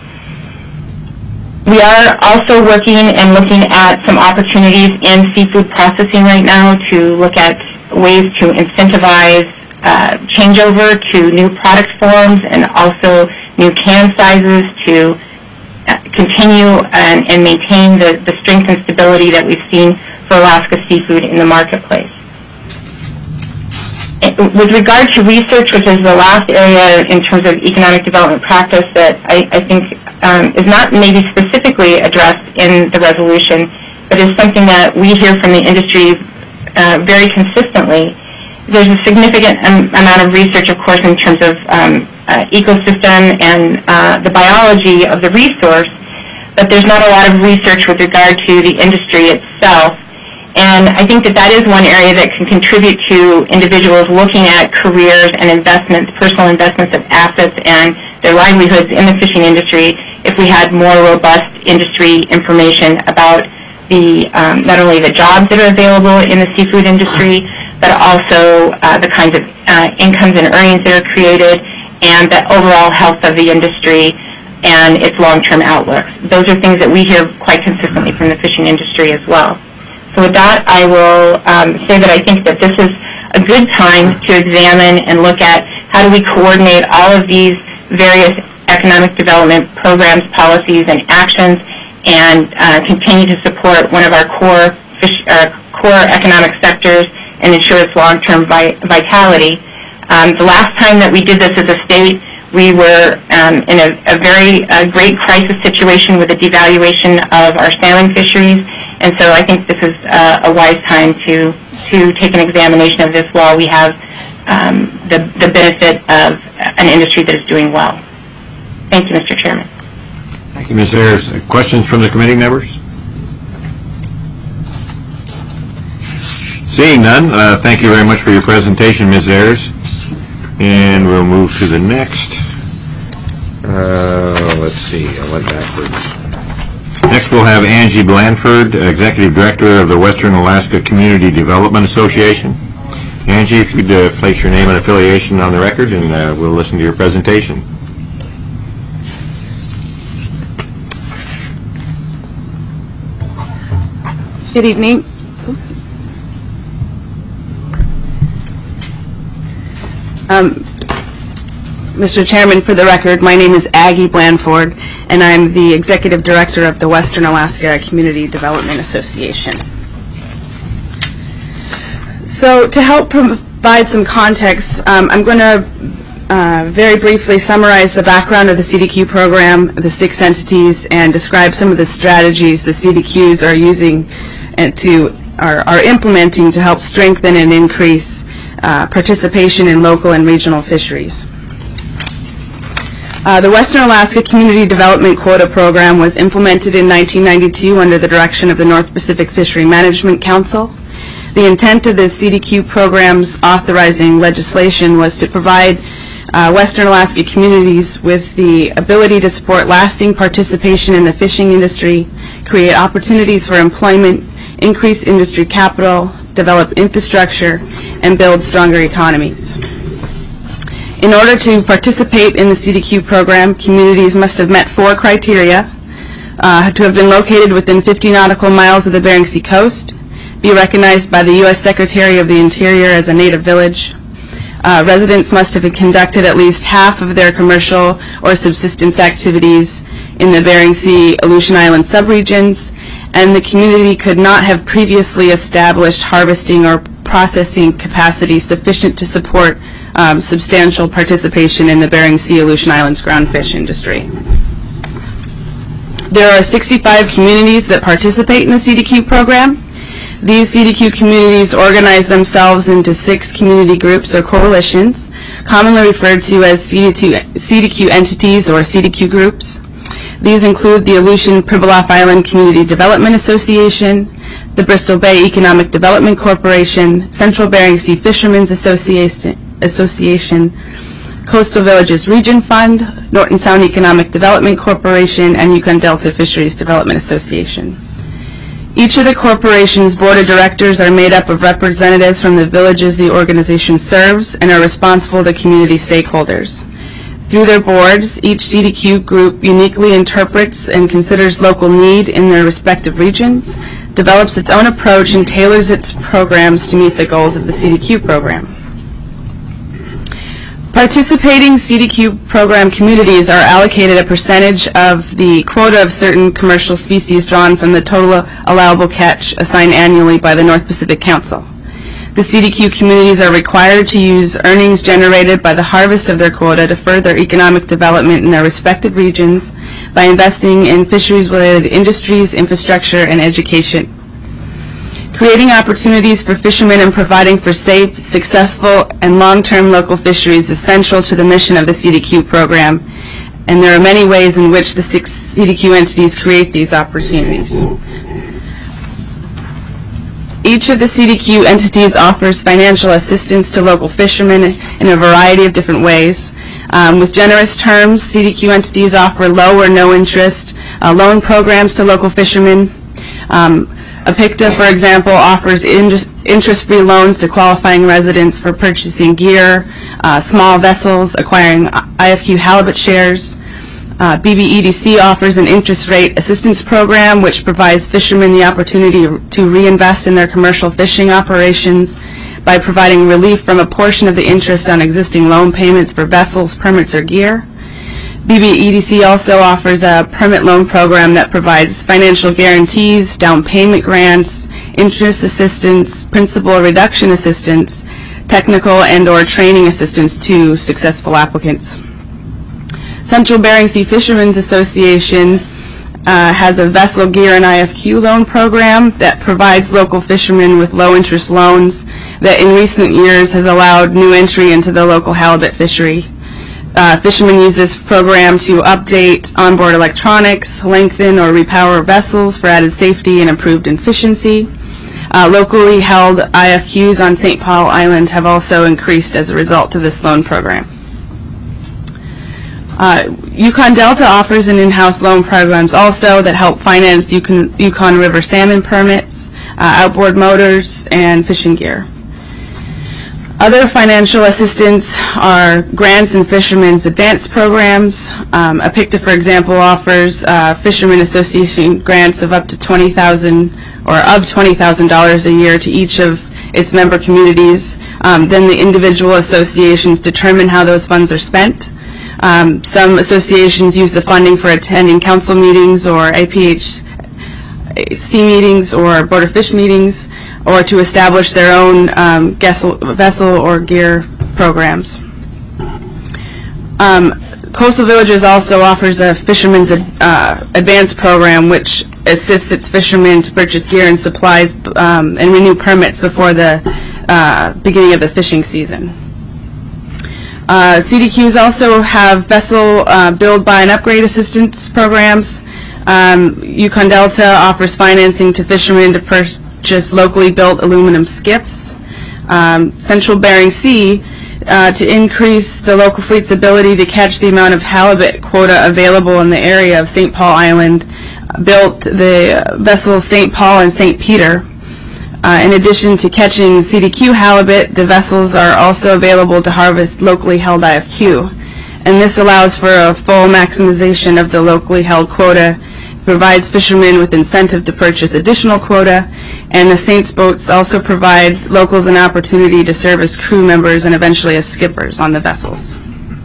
We are also working and looking at some opportunities in seafood processing right now to look at ways to incentivize changeover to new product forms and also new can sizes to continue and maintain the strength and stability that we've seen for Alaska seafood in the marketplace. With regard to research, which is the last area in terms of economic development practice that I think is not maybe specifically addressed in the resolution, but is something that we hear from the industry very consistently. There's a significant amount of research, of course, in terms of ecosystem and the biology of the resource, but there's not a lot of research with regard to the industry itself. And I think that is one area that can contribute to individuals looking at careers and investments, personal investments of assets and their livelihoods in the fishing industry if we had more robust industry information about the not only the jobs that are available in the seafood industry, but also the kinds of incomes and earnings that are created and the overall health of the industry and its long-term outlooks. Those are things that we hear quite consistently from the fishing industry as well. So with that, I will say that I think that this is a good time to examine and look at how do we coordinate all of these various economic development programs, policies, and actions and continue to support one of our core economic sectors and ensure its long-term vitality. The last time that we did this as a state, we were in a very great crisis situation with the devaluation of our salmon fisheries, and so I think this is a wise time to take an examination of this while we have the benefit of an industry that is doing well. Thank you, Mr. Chairman. Thank you, Ms. Ayers. Questions from the committee members? Seeing none, thank you very much for your presentation, Ms. Ayers. And we'll move to the next. Let's see, I went backwards. Next we'll have Angie Blanford, Executive Director of the Western Alaska Community Development Association. Angie, if you'd place your name and affiliation on the record, and we'll listen to your presentation. Good evening. Mr. Chairman, for the record, my name is Aggie Blanford, and I'm the Executive Director of the Western Alaska Community Development Association. So to help provide some context, I'm going to very briefly summarize the background of the CDQ program, the 6 entities, and describe some of the strategies the CDQs are using and are implementing to help strengthen and increase participation in local and regional fisheries. The Western Alaska Community Development Quota Program was implemented in 1992 under the direction of the North Pacific Fishery Management Council. The intent of the CDQ program's authorizing legislation was to provide Western Alaska communities with the ability to support lasting participation in the fishing industry, create opportunities for employment, increase industry capital, develop infrastructure, and build stronger economies. In order to participate in the CDQ program, communities must have met 4 criteria: to have been located within 50 nautical miles of the Bering Sea coast, be recognized by the U.S. Secretary of the Interior as a native village, residents must have conducted at least half of their commercial or subsistence activities in the Bering Sea Aleutian Island subregions, and the community could not have previously established harvesting or processing capacity sufficient to support substantial participation in the Bering Sea Aleutian Islands groundfish industry. There are 65 communities that participate in the CDQ program. These CDQ communities organize themselves into 6 community groups or coalitions, commonly referred to as CDQ entities or CDQ groups. These include the Aleutian Pribilof Island Community Development Association, the Bristol Bay Economic Development Corporation, Central Bering Sea Fishermen's Association, Coastal Villages Region Fund, Norton Sound Economic Development Corporation, and Yukon Delta Fisheries Development Association. Each of the corporation's board of directors are made up of representatives from the villages the organization serves and are responsible to community stakeholders. Through their boards, each CDQ group uniquely interprets and considers local need in their respective regions, develops its own approach, and tailors its programs to meet the goals of the CDQ program. Participating CDQ program communities are allocated a percentage of the quota of certain commercial species drawn from the total allowable catch assigned annually by the North Pacific Council. The CDQ communities are required to use earnings generated by the harvest of their quota to further economic development in their respective regions by investing in fisheries-related industries, infrastructure, and education. Creating opportunities for fishermen and providing for safe, successful, and long-term local fisheries is central to the mission of the CDQ program, and there are many ways in which the 6 CDQ entities create these opportunities. Each of the CDQ entities offers financial assistance to local fishermen in a variety of different ways. With generous terms, CDQ entities offer low or no interest loan programs to local fishermen. APICTA, for example, offers interest-free loans to qualifying residents for purchasing gear, small vessels, acquiring IFQ halibut shares. BBEDC offers an interest rate assistance program which provides fishermen the opportunity to reinvest in their commercial fishing operations by providing relief from a portion of the interest on existing loan payments for vessels, permits, or gear. BBEDC also offers a permit loan program that provides financial guarantees, down payment grants, interest assistance, principal reduction assistance, technical and/or training assistance to successful applicants. Central Bering Sea Fishermen's Association has a vessel gear and IFQ loan program that provides local fishermen with low-interest loans that in recent years has allowed new entry into the local halibut fishery. Fishermen use this program to update onboard electronics, lengthen or repower vessels for added safety and improved efficiency. Locally held IFQs on St. Paul Island have also increased as a result of this loan program. Yukon Delta offers an in-house loan programs also that help finance Yukon River salmon permits, outboard motors, and fishing gear. Other financial assistance are grants and fishermen's advance programs. APICTA, for example, offers Fishermen Association grants of up to $20,000 or of $20,000 a year to each of its member communities. Then the individual associations determine how those funds are spent. Some associations use the funding for attending council meetings or APHC meetings or Board of Fish meetings, or to establish their own vessel or gear programs. Coastal Villages also offers a Fishermen's Advance program which assists its fishermen to purchase gear and supplies and renew permits before the beginning of the fishing season. CDQs also have vessel build, buy, and upgrade assistance programs. Yukon Delta offers financing to fishermen to purchase locally built aluminum skiffs. Central Bering Sea, to increase the local fleet's ability to catch the amount of halibut quota available in the area of St. Paul Island, built the vessels St. Paul and St. Peter. In addition to catching CDQ halibut, the vessels are also available to harvest locally held IFQ. And this allows for a full maximization of the locally held quota, provides fishermen with incentive to purchase additional quota, and the Saints boats also provide locals an opportunity to serve as crew members and eventually as skippers on the vessels.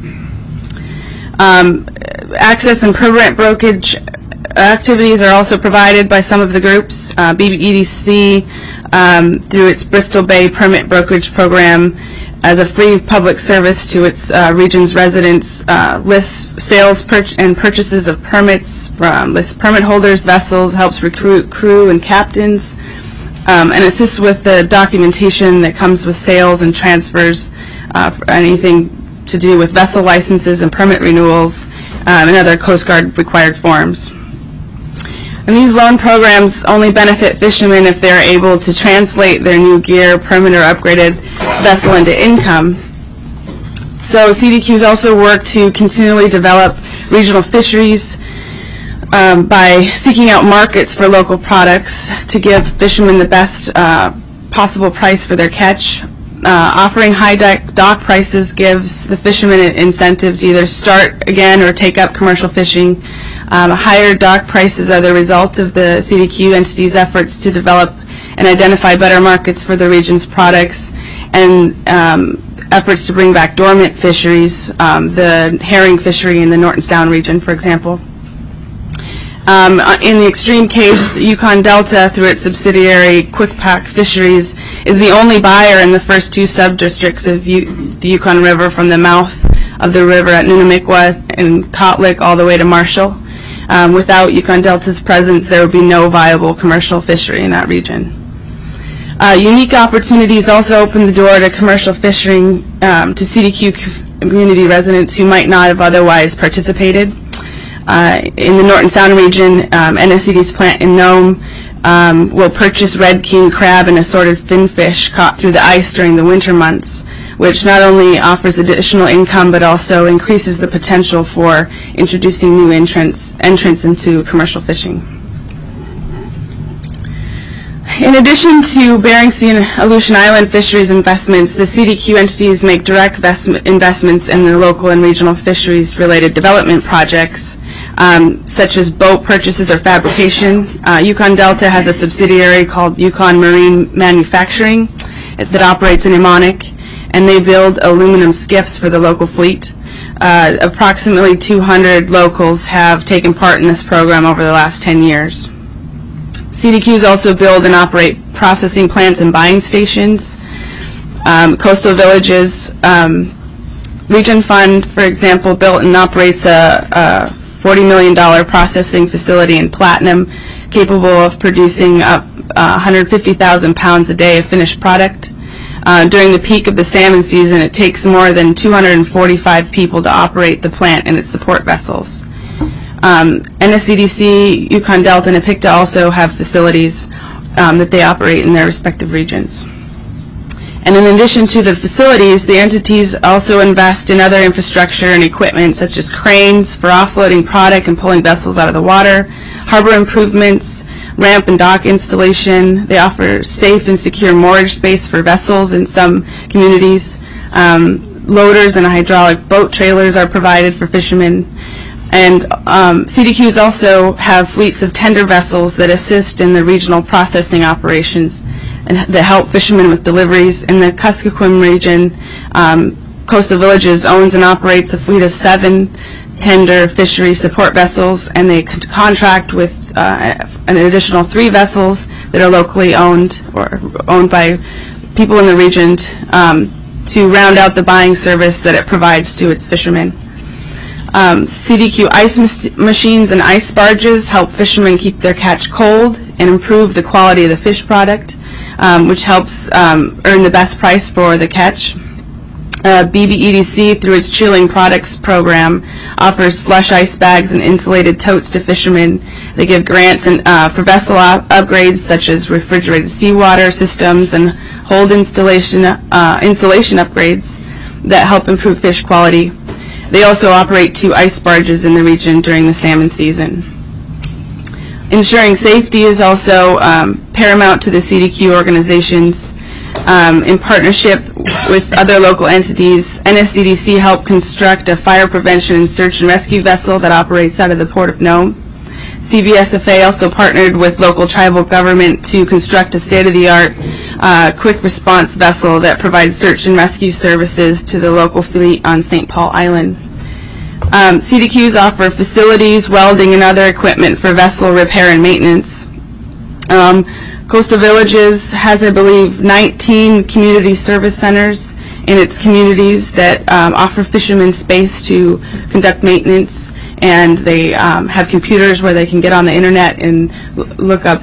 Access and permit brokerage activities are also provided by some of the groups. BBEDC, through its Bristol Bay permit brokerage program, as a free public service to its region's residents, lists sales and purchases of permits, lists permit holders, vessels, helps recruit crew and captains, and assists with the documentation that comes with sales and transfers, for anything to do with vessel licenses and permit renewals, and other Coast Guard required forms. And these loan programs only benefit fishermen if they are able to translate their new gear, permit, or upgraded vessel into income. So CDQ's also work to continually develop regional fisheries by seeking out markets for local products to give fishermen the best possible price for their catch. Offering high dock prices gives the fishermen an incentive to either start again or take up commercial fishing. Higher dock prices are the result of the CDQ entity's efforts to develop and identify better markets for the region's products, and efforts to bring back dormant fisheries, the herring fishery in the Norton Sound region, for example. In the extreme case, Yukon Delta, through its subsidiary Quickpack Fisheries, is the only buyer in the first two sub-districts of the Yukon River, from the mouth of the river at Nunamikwa and Kotlik all the way to Marshall. Without Yukon Delta's presence, there would be no viable commercial fishery in that region. Unique opportunities also open the door to commercial fishing to CDQ community residents who might not have otherwise participated. In the Norton Sound region, NSCD's plant in Nome will purchase red king crab and assorted finfish caught through the ice during the winter months, which not only offers additional income but also increases the potential for introducing new entrants into commercial fishing. In addition to Bering Sea and Aleutian Island fisheries investments, the CDQ entities make direct investments in the local and regional fisheries-related development projects, such as boat purchases or fabrication. Yukon Delta has a subsidiary called Yukon Marine Manufacturing that operates in Immonik, and they build aluminum skiffs for the local fleet. Approximately 200 locals have taken part in this program over the last 10 years. CDQs also build and operate processing plants and buying stations. Coastal Villages Region Fund, for example, built and operates a $40 million processing facility in Platinum, capable of producing up 150,000 pounds a day of finished product. During the peak of the salmon season, it takes more than 245 people to operate the plant and its support vessels. NSCDC, Yukon Delta, and Apicta also have facilities that they operate in their respective regions. And in addition to the facilities, the entities also invest in other infrastructure and equipment, such as cranes for offloading product and pulling vessels out of the water, harbor improvements, ramp and dock installation. They offer safe and secure moorage space for vessels in some communities. Loaders and hydraulic boat trailers are provided for fishermen. And CDQs also have fleets of tender vessels that assist in the regional processing operations and that help fishermen with deliveries. In the Kuskokwim region, Coastal Villages owns and operates a fleet of 7 tender fishery support vessels, and they contract with an additional 3 vessels that are locally owned or owned by people in the region to round out the buying service that it provides to its fishermen. CDQ ice machines and ice barges help fishermen keep their catch cold and improve the quality of the fish product, which helps earn the best price for the catch. BBEDC, through its chilling products program, offers slush ice bags and insulated totes to fishermen. They give grants for vessel upgrades, such as refrigerated seawater systems and hold insulation upgrades that help improve fish quality. They also operate 2 ice barges in the region during the salmon season. Ensuring safety is also paramount to the CDQ organizations. In partnership with other local entities, NSCDC helped construct a fire prevention and search and rescue vessel that operates out of the Port of Nome. CVSFA also partnered with local tribal government to construct a state-of-the-art quick response vessel that provides search and rescue services to the local fleet on St. Paul Island. CDQs offer facilities, welding, and other equipment for vessel repair and maintenance. Coastal Villages has, I believe, 19 community service centers in its communities that offer fishermen space to conduct maintenance, and they have computers where they can get on the internet and look up,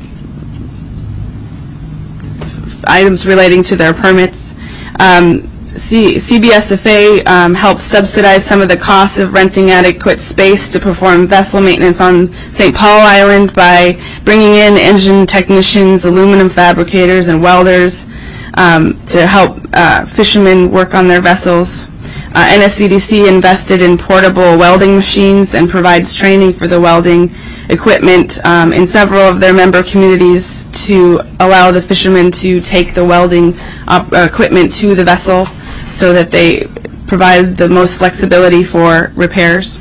items relating to their permits. CBSFA helps subsidize some of the costs of renting adequate space to perform vessel maintenance on St. Paul Island by bringing in engine technicians, aluminum fabricators, and welders to help fishermen work on their vessels. NSCDC invested in portable welding machines and provides training for the welding equipment in several of their member communities to allow the fishermen to take the welding equipment to the vessel so that they provide the most flexibility for repairs.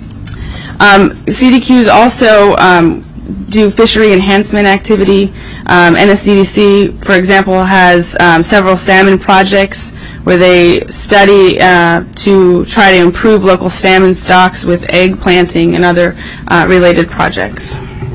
CDQs also do fishery enhancement activity. NSCDC, for example, has several salmon projects where they study to try to improve local salmon stocks with egg planting and other related projects.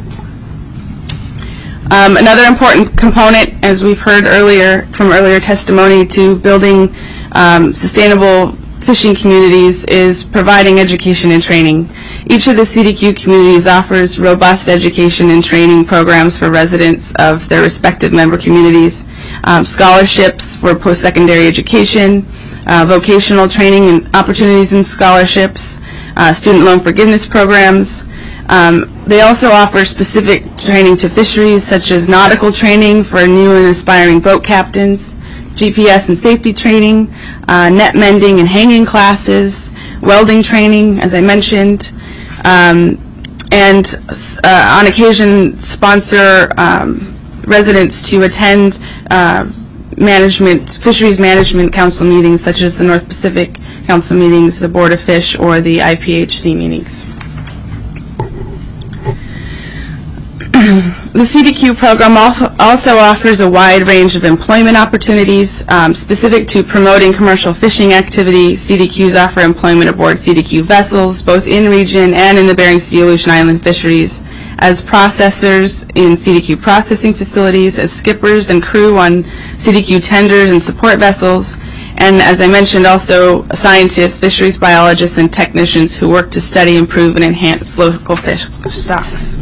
Another important component, as we've heard earlier from earlier testimony, to building sustainable fishing communities is providing education and training. Each of the CDQ communities offers robust education and training programs for residents of their respective member communities, scholarships for post-secondary education, vocational training and opportunities and scholarships, student loan forgiveness programs. They also offer specific training to fisheries, such as nautical training for new and aspiring boat captains, GPS and safety training, net mending and hanging classes, welding training, as I mentioned, and on occasion sponsor residents to attend fisheries management council meetings, such as the North Pacific Council meetings, the Board of Fish, or the IPHC meetings. The CDQ program also offers a wide range of employment opportunities. Specific to promoting commercial fishing activity, CDQs offer employment aboard CDQ vessels, both in region and in the Bering Sea Aleutian Island fisheries, as processors in CDQ processing facilities, as skippers and crew on CDQ tenders and support vessels, and as I mentioned, also scientists, fisheries biologists, and technicians who work to study, improve, and enhance local fish stocks.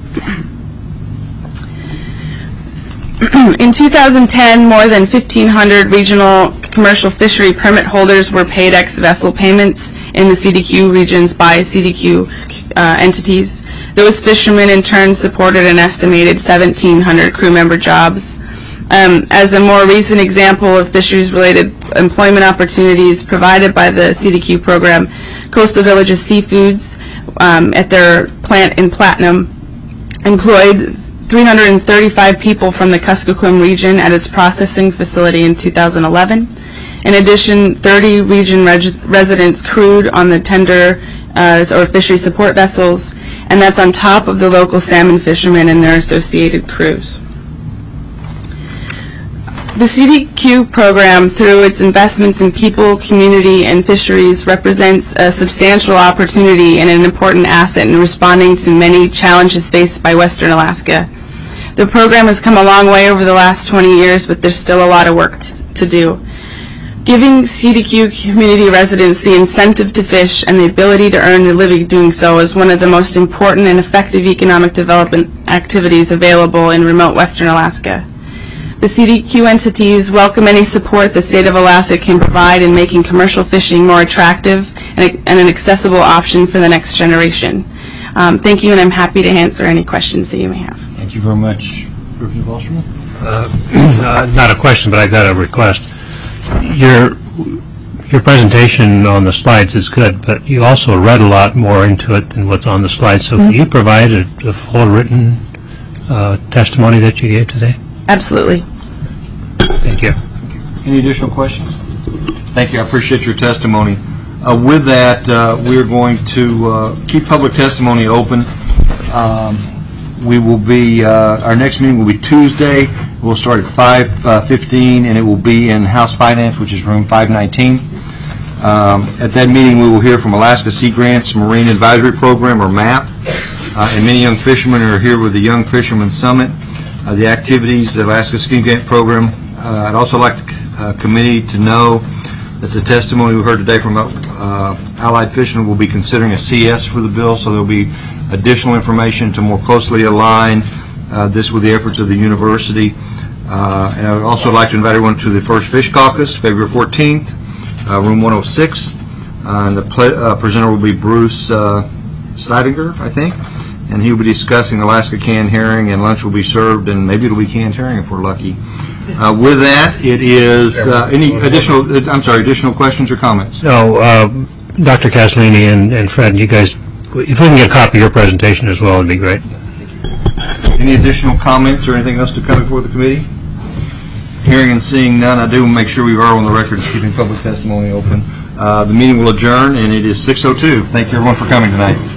In 2010, more than 1,500 regional commercial fishery permit holders were paid ex-vessel payments in the CDQ regions by CDQ entities. Those fishermen in turn supported an estimated 1,700 crew member jobs. As a more recent example of fisheries-related employment opportunities provided by the CDQ program, Coastal Villages Seafoods at their plant in Platinum employed 335 people from the Kuskokwim region at its processing facility in 2011. In addition, 30 region residents crewed on the tender or fishery support vessels, and that's on top of the local salmon fishermen and their associated crews. The CDQ program, through its investments in people, community, and fisheries, represents a substantial opportunity and an important asset in responding to many challenges faced by Western Alaska. The program has come a long way over the last 20 years, but there's still a lot of work to do. Giving CDQ community residents the incentive to fish and the ability to earn a living doing so is one of the most important and effective economic development activities available in remote Western Alaska. The CDQ entities welcome any support the state of Alaska can provide in making commercial fishing more attractive and an accessible option for the next generation. Thank you, and I'm happy to answer any questions that you may have. Thank you very much. Representative Osterman? Not a question, but I got a request. Your presentation on the slides is good, but you also read a lot more into it than what's on the slides. So can you provide a full written testimony that you gave today? Absolutely. Thank you. Any additional questions? Thank you. I appreciate your testimony. With that, we're going to keep public testimony open. We will be, our next meeting will be Tuesday. We'll start at 5:15, and it will be in House Finance, which is room 519. At that meeting, we will hear from Alaska Sea Grants Marine Advisory Program, or MAP, and many young fishermen are here with the Young Fisherman Summit. The activities, the Alaska Sea Grant Program. I'd also like the committee to know that the testimony we heard today from Allied Fishermen will be considering a CS for the bill, so there will be additional information to more closely align this with the efforts of the university. And I would also like to invite everyone to the First Fish Caucus, February 14th. room 106. And the presenter will be Bruce Steidinger, I think, and he will be discussing Alaska canned herring, and lunch will be served, and maybe it'll be canned herring if we're lucky. With that, it is any additional questions or comments? No, Dr. Castellini and Fred, you guys, if we can get a copy of your presentation as well, it'd be great. Any additional comments or anything else to come before the committee? Hearing and seeing none, I do make sure we are on the record as keeping public testimony open. The meeting will adjourn, and it is 6:02. Thank you, everyone, for coming tonight.